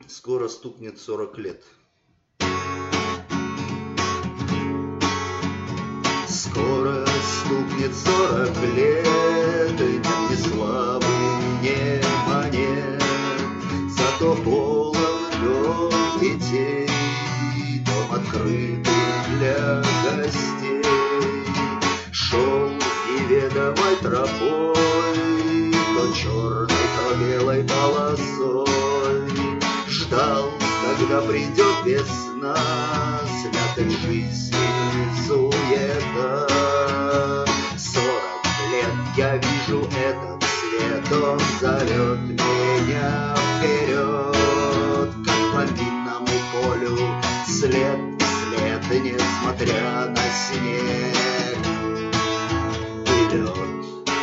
Скоро стукнет 40 лет. Скоро стукнет 40 лет, нет ни славы, ни монет, зато полон лед детей, дом открытый для гостей. Шел неведомой тропой, то черной, то белой полосой, ждал, когда придет весна, слякоть жизни, суета. 40 лет я вижу этот свет, он зовет меня вперед, как по минному полю, след вслед, несмотря на снег и лед.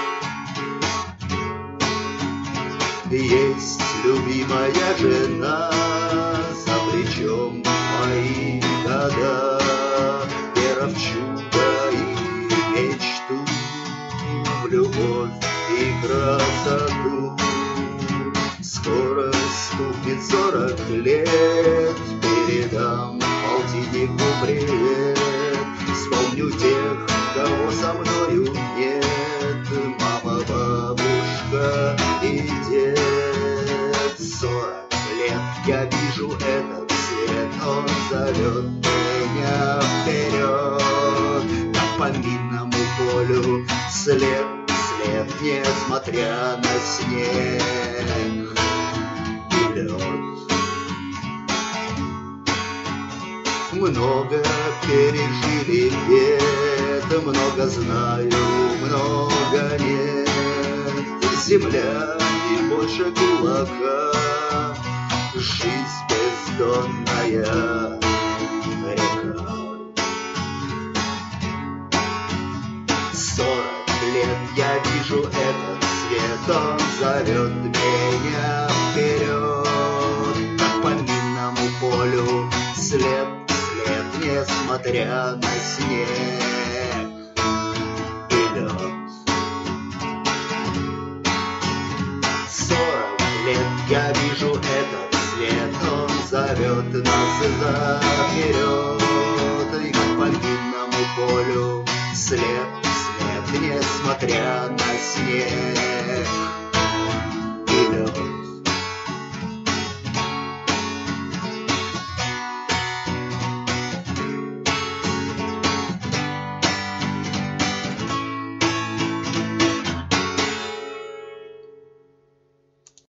Есть любимая жена, за плечом мои года, вера в чудо и мечту, в любовь и красоту. Скоро стукнет 40 лет, передам полтиннику привет, вспомню тех, кого со мною нет, мама, бабушка и дед. 40 лет я вижу этот свет, он зовет меня вперед, как по минному полю, след вслед, несмотря на снег и лед. Много пережили бед, много знаю, много нет. Земля не больше кулака, жизнь бездонная река. 40 лет я вижу этот свет, он зовет меня вперед, как по минному полю, след вслед, несмотря на снег и лед. 40 лет я вижу этот свет, он зовет нас вперед, и как по минному полю, след вслед, несмотря на снег.